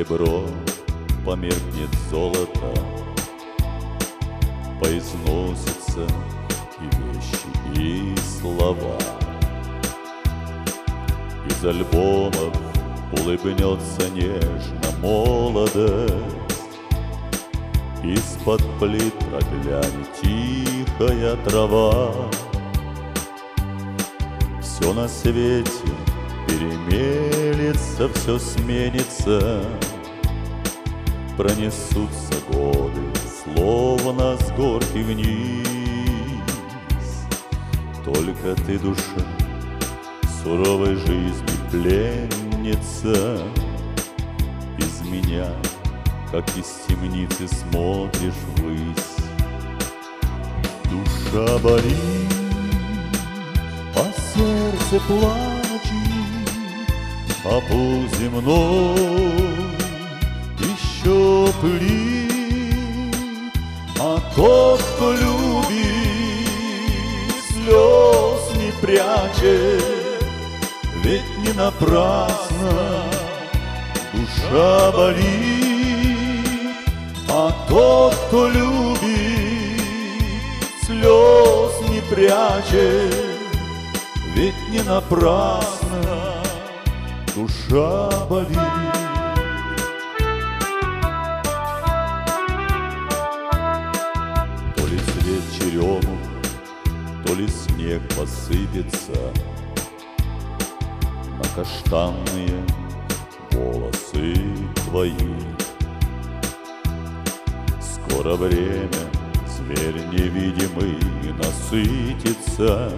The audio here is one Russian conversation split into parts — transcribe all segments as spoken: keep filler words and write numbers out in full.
серебро померкнет золото, поизносятся и вещи, и слова. Из альбомов улыбнется нежно молодость, из-под плит проглянет тихая трава. Все на свете перемелется, все сменится, пронесутся годы, словно с горки вниз. Только ты, душа, суровой жизни пленница, из меня, как из темницы, смотришь ввысь. Душа болит, а сердце плачет, а пол земной еще плит. А тот, кто любит, слез не прячет, ведь не напрасно душа болит. А тот, кто любит, слез не прячет, ведь не напрасно душа болит. То ли свет черемух, то ли снег посыпется на каштанные волосы твои. Скоро время, зверь невидимый, насытится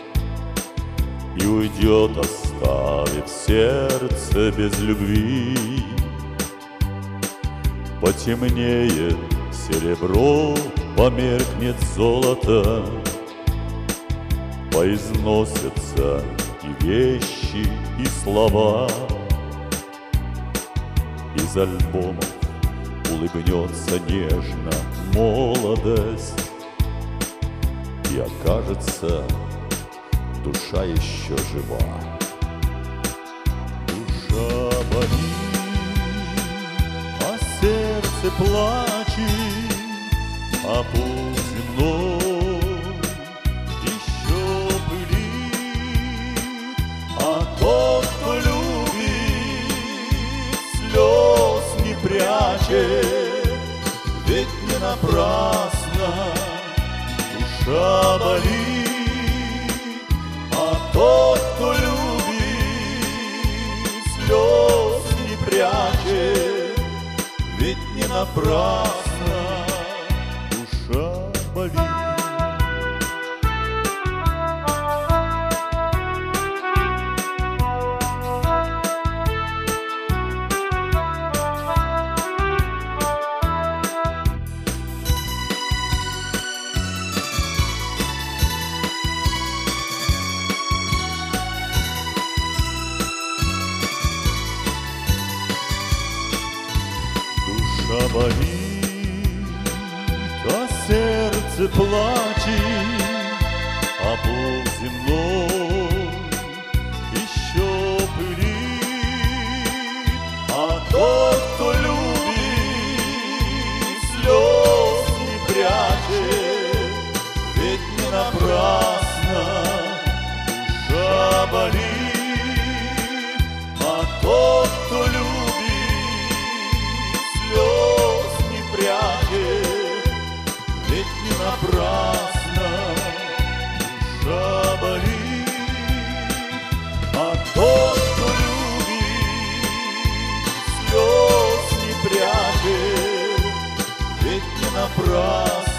и уйдет, оставив сердце без любви. Потемнеет серебро, померкнет золото, поизносятся и вещи, и слова. Из альбомов улыбнется нежно молодость, и окажется, душа еще жива. Душа болит, а сердце плачет, а пол земной еще пылит. А тот, кто любит, слез не прячет, ведь не напрасно душа болит. А тот, кто любит, слез не прячет, ведь не напрасно душа болит. Душа болит, а сердце плачет, а пол земной еще пылит. А тот, кто любит, слез не прячет, ведь не напрасно душа болит. А тот, кто любит, слез не прячет, ведь не напрасно душа болит. А тот, кто любит, слез не прячет, ведь не напрасно